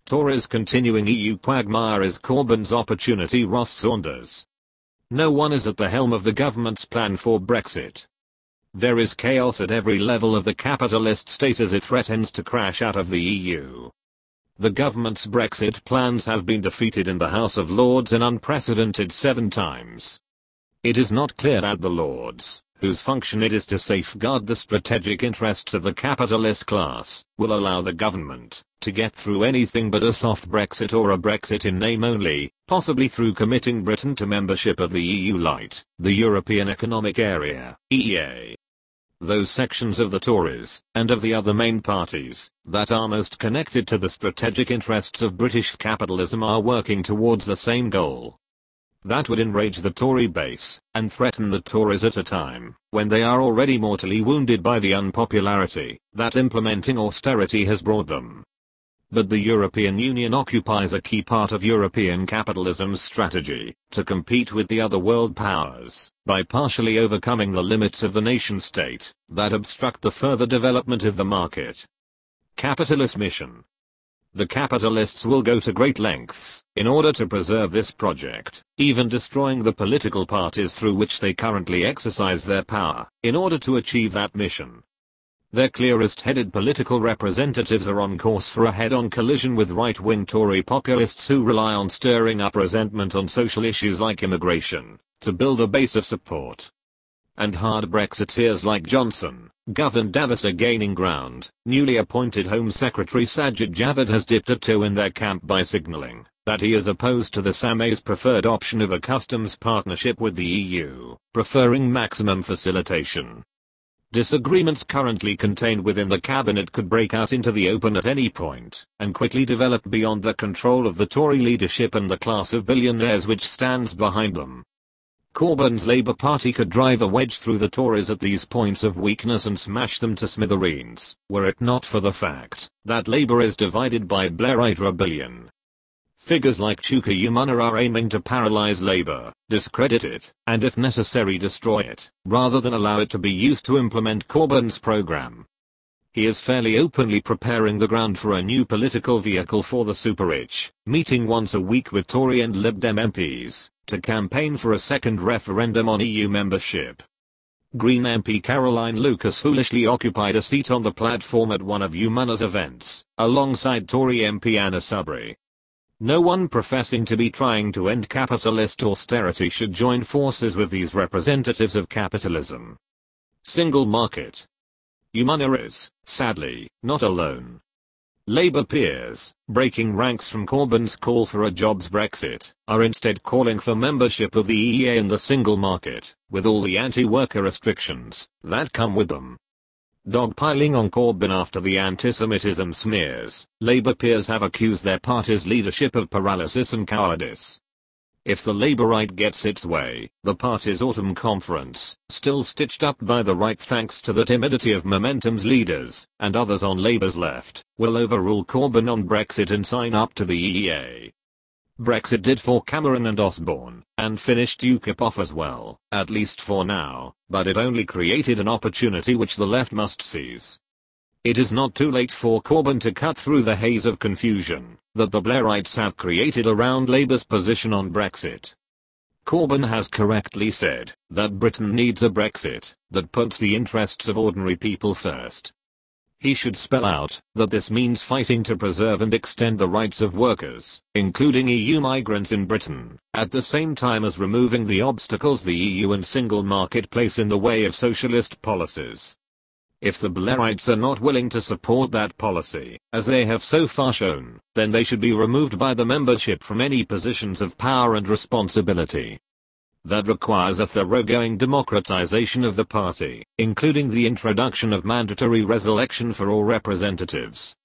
Tories continuing EU quagmire is Corbyn's opportunity. Ross Saunders. No one is at the helm of the government's plan for Brexit. There is chaos at every level of the capitalist state as it threatens to crash out of the EU. The government's Brexit plans have been defeated in the House of Lords an unprecedented 7 times. It is not clear that the Lords, whose function it is to safeguard the strategic interests of the capitalist class, will allow the government to get through anything but a soft Brexit or a Brexit in name only, possibly through committing Britain to membership of the EU Lite, the European Economic Area, EEA. Those sections of the Tories, and of the other main parties, that are most connected to the strategic interests of British capitalism are working towards the same goal. That would enrage the Tory base, and threaten the Tories at a time when they are already mortally wounded by the unpopularity that implementing austerity has brought them. But the European Union occupies a key part of European capitalism's strategy to compete with the other world powers by partially overcoming the limits of the nation-state that obstruct the further development of the market. Capitalist mission. The capitalists will go to great lengths in order to preserve this project, even destroying the political parties through which they currently exercise their power, in order to achieve that mission. Their clearest-headed political representatives are on course for a head-on collision with right-wing Tory populists who rely on stirring up resentment on social issues like immigration to build a base of support. And hard Brexiteers like Johnson, Gove and Davis are gaining ground. Newly appointed Home Secretary Sajid Javid has dipped a toe in their camp by signalling that he is opposed to Theresa May's preferred option of a customs partnership with the EU, preferring maximum facilitation. Disagreements currently contained within the cabinet could break out into the open at any point, and quickly develop beyond the control of the Tory leadership and the class of billionaires which stands behind them. Corbyn's Labour Party could drive a wedge through the Tories at these points of weakness and smash them to smithereens, were it not for the fact that Labour is divided by Blairite rebellion. Figures like Chuka Umunna are aiming to paralyze Labour, discredit it, and if necessary destroy it, rather than allow it to be used to implement Corbyn's programme. He is fairly openly preparing the ground for a new political vehicle for the super-rich, meeting once a week with Tory and Lib Dem MPs, to campaign for a second referendum on EU membership. Green MP Caroline Lucas foolishly occupied a seat on the platform at one of Umunna's events, alongside Tory MP Anna Soubry. No one professing to be trying to end capitalist austerity should join forces with these representatives of capitalism. Single market. Umunna is, sadly, not alone. Labour peers, breaking ranks from Corbyn's call for a jobs Brexit, are instead calling for membership of the EEA and the single market, with all the anti-worker restrictions that come with them. Dogpiling on Corbyn after the anti-Semitism smears, Labour peers have accused their party's leadership of paralysis and cowardice. If the Labour right gets its way, the party's autumn conference, still stitched up by the right thanks to the timidity of Momentum's leaders, and others on Labour's left, will overrule Corbyn on Brexit and sign up to the EEA. Brexit did for Cameron and Osborne, and finished UKIP off as well, at least for now, but it only created an opportunity which the left must seize. It is not too late for Corbyn to cut through the haze of confusion that the Blairites have created around Labour's position on Brexit. Corbyn has correctly said that Britain needs a Brexit that puts the interests of ordinary people first. He should spell out that this means fighting to preserve and extend the rights of workers, including EU migrants in Britain, at the same time as removing the obstacles the EU and single market place in the way of socialist policies. If the Blairites are not willing to support that policy, as they have so far shown, then they should be removed by the membership from any positions of power and responsibility. That requires a thoroughgoing democratization of the party, including the introduction of mandatory reelection for all representatives,